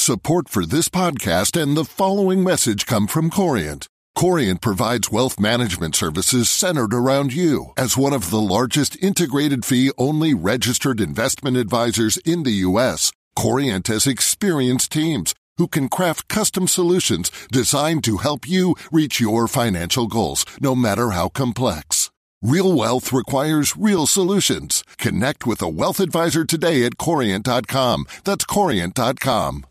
Support for this podcast and the following message come from Corient. Corient provides wealth management services centered around you. As one of the largest integrated fee-only registered investment advisors in the U.S., Corient has experienced teams who can craft custom solutions designed to help you reach your financial goals, no matter how complex. Real wealth requires real solutions. Connect with a wealth advisor today at Corient.com. That's Corient.com.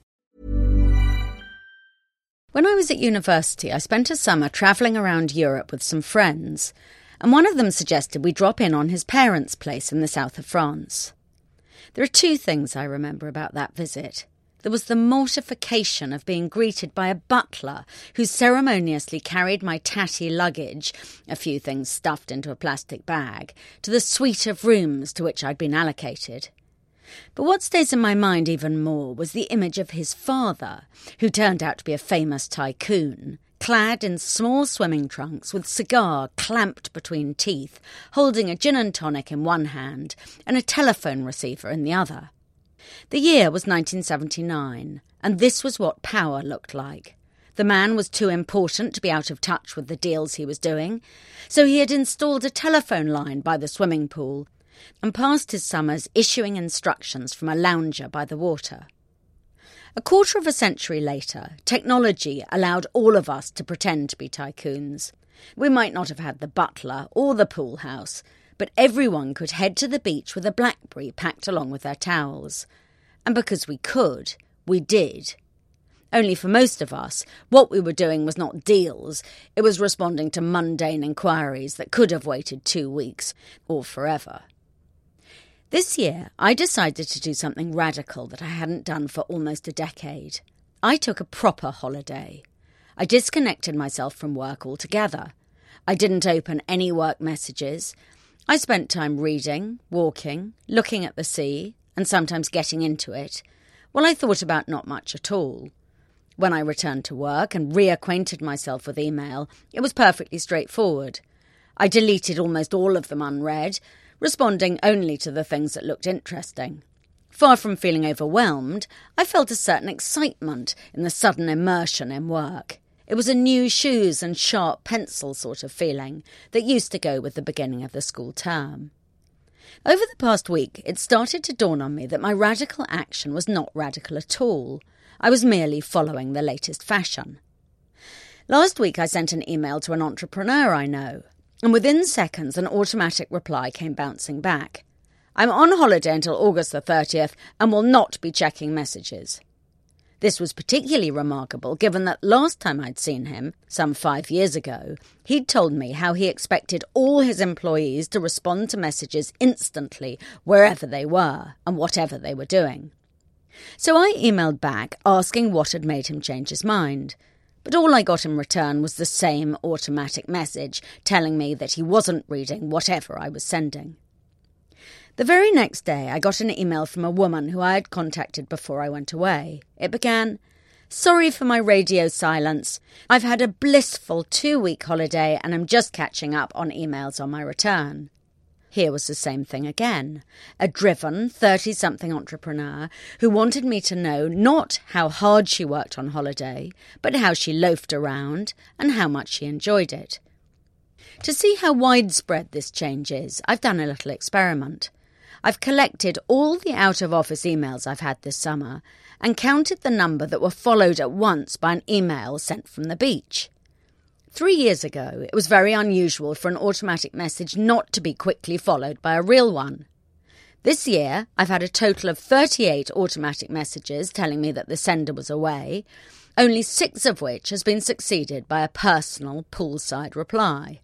When I was at university, I spent a summer travelling around Europe with some friends, and one of them suggested we drop in on his parents' place in the south of France. There are two things I remember about that visit. There was the mortification of being greeted by a butler who ceremoniously carried my tatty luggage, a few things stuffed into a plastic bag, to the suite of rooms to which I'd been allocated. But what stays in my mind even more was the image of his father, who turned out to be a famous tycoon, clad in small swimming trunks with cigar clamped between teeth, holding a gin and tonic in one hand and a telephone receiver in the other. The year was 1979, and this was what power looked like. The man was too important to be out of touch with the deals he was doing, so he had installed a telephone line by the swimming pool and passed his summers issuing instructions from a lounger by the water. A quarter of a century later, technology allowed all of us to pretend to be tycoons. We might not have had the butler or the pool house, but everyone could head to the beach with a BlackBerry packed along with their towels. And because we could, we did. Only for most of us, what we were doing was not deals, it was responding to mundane inquiries that could have waited 2 weeks or forever. This year, I decided to do something radical that I hadn't done for almost a decade. I took a proper holiday. I disconnected myself from work altogether. I didn't open any work messages. I spent time reading, walking, looking at the sea, and sometimes getting into it. Well, I thought about not much at all. When I returned to work and reacquainted myself with email, it was perfectly straightforward. I deleted almost all of them unread, responding only to the things that looked interesting. Far from feeling overwhelmed, I felt a certain excitement in the sudden immersion in work. It was a new shoes and sharp pencil sort of feeling that used to go with the beginning of the school term. Over the past week, it started to dawn on me that my radical action was not radical at all. I was merely following the latest fashion. Last week I sent an email to an entrepreneur I know, and within seconds an automatic reply came bouncing back. I'm on holiday until August the 30th and will not be checking messages. This was particularly remarkable given that last time I'd seen him, some 5 years ago, he'd told me how he expected all his employees to respond to messages instantly wherever they were and whatever they were doing. So I emailed back asking what had made him change his mind. But all I got in return was the same automatic message telling me that he wasn't reading whatever I was sending. The very next day I got an email from a woman who I had contacted before I went away. It began, "Sorry for my radio silence. I've had a blissful 2-week holiday and I'm just catching up on emails on my return." Here was the same thing again. A driven 30-something entrepreneur who wanted me to know not how hard she worked on holiday, but how she loafed around and how much she enjoyed it. To see how widespread this change is, I've done a little experiment. I've collected all the out-of-office emails I've had this summer and counted the number that were followed at once by an email sent from the beach. 3 years ago, it was very unusual for an automatic message not to be quickly followed by a real one. This year, I've had a total of 38 automatic messages telling me that the sender was away, only 6 of which has been succeeded by a personal poolside reply.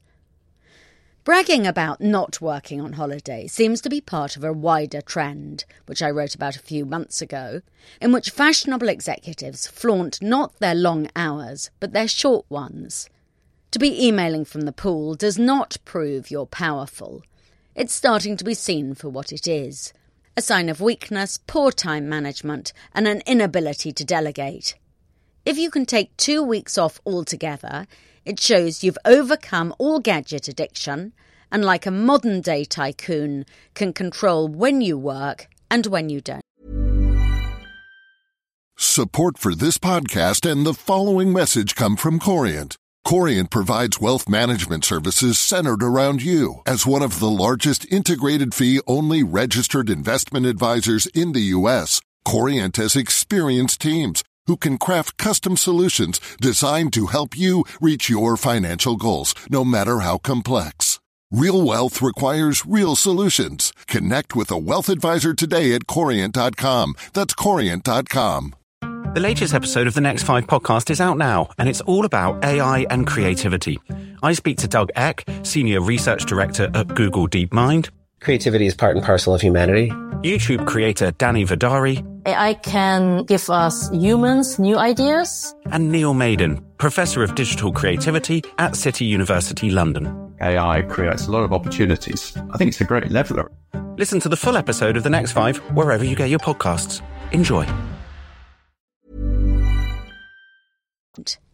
Bragging about not working on holiday seems to be part of a wider trend, which I wrote about a few months ago, in which fashionable executives flaunt not their long hours, but their short ones. To be emailing from the pool does not prove you're powerful. It's starting to be seen for what it is, a sign of weakness, poor time management, and an inability to delegate. If you can take 2 weeks off altogether, it shows you've overcome all gadget addiction and, like a modern-day tycoon, can control when you work and when you don't. Support for this podcast and the following message come from Corient. Corient provides wealth management services centered around you. As one of the largest integrated fee-only registered investment advisors in the U.S., Corient has experienced teams who can craft custom solutions designed to help you reach your financial goals, no matter how complex. Real wealth requires real solutions. Connect with a wealth advisor today at Corient.com. That's Corient.com. The latest episode of the Next 5 podcast is out now, and it's all about AI and creativity. I speak to Doug Eck, Senior Research Director at Google DeepMind. Creativity is part and parcel of humanity. YouTube creator Danny Vidari. AI can give us humans new ideas. And Neil Maiden, Professor of Digital Creativity at City University London. AI creates a lot of opportunities. I think it's a great leveler. Listen to the full episode of The Next 5 wherever you get your podcasts. Enjoy.